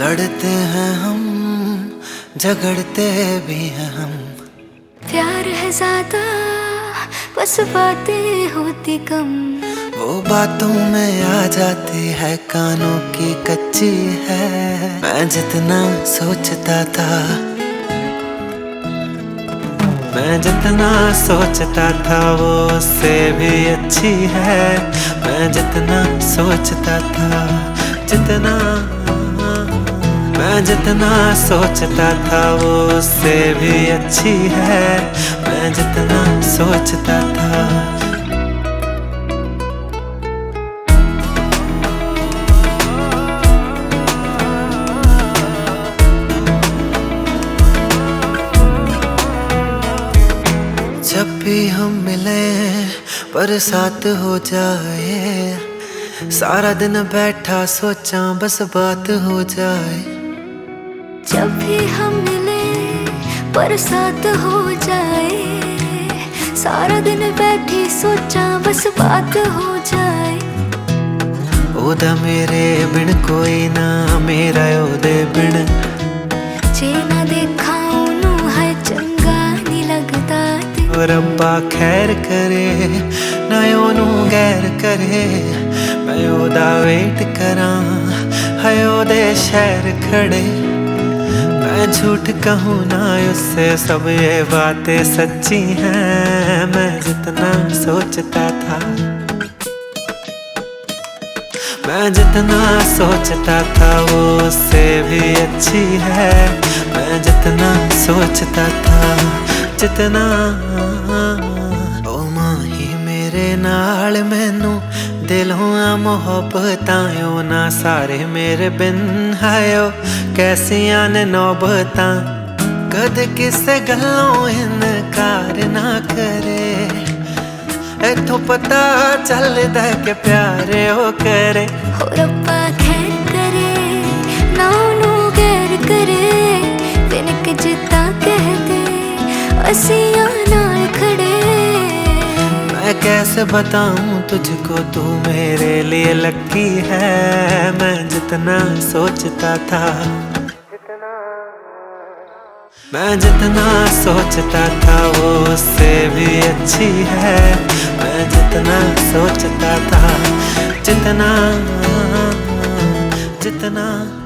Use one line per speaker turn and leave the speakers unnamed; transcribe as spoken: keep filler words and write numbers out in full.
लड़ते हैं हम, झगड़ते भी हैं हम।
प्यार है ज्यादा, बस बातें होती कम।
वो बातों में आ जाती है, कानों की कच्ची है। मैं जितना सोचता था, मैं जितना सोचता था वो उससे भी अच्छी है। मैं जितना सोचता था, जितना मैं जितना सोचता था वो उससे भी अच्छी है। मैं जितना सोचता था। जब भी हम मिले बरसात हो जाए, सारा दिन बैठा सोचा बस बात हो जाए।
जब भी हम मिले बरसात हो जाए, सारा दिन बैठी सोचा बस बात हो जाए।
ओदा मेरे बिन कोई ना मेरा ओदे बिन,
जे ना देखा ओनू है चंगा नहीं लगता।
रब्बा खैर करे ना ओनू गैर करे। मैं ओदा वेट करा है ओदे शहर खड़े। मैं झूठ कहूँ ना उससे, सब ये बातें सच्ची हैं। मैं जितना सोचता था, मैं जितना सोचता था वो उससे भी अच्छी है। मैं जितना सोचता था, जितना ओ माही मेरे नाल मैनू दिलों आ मोहब्बतां ना सारे मेरे बिन हायो कैसियां ने नौबतां। कद किसे गल्लों इनकार ना करे, इथों पता चलदा कि प्यारे ओ करे।
हो रब्बा खैर करे ना ओनू गैर करे। बिन के जिद्दां कह दे असियां नाल खड़े।
मैं कैसे बताऊं तुझको तू मेरे लिए लकी है। मैं जितना सोचता था, मैं जितना सोचता था वो उससे भी अच्छी है। मैं जितना सोचता था, जितना जितना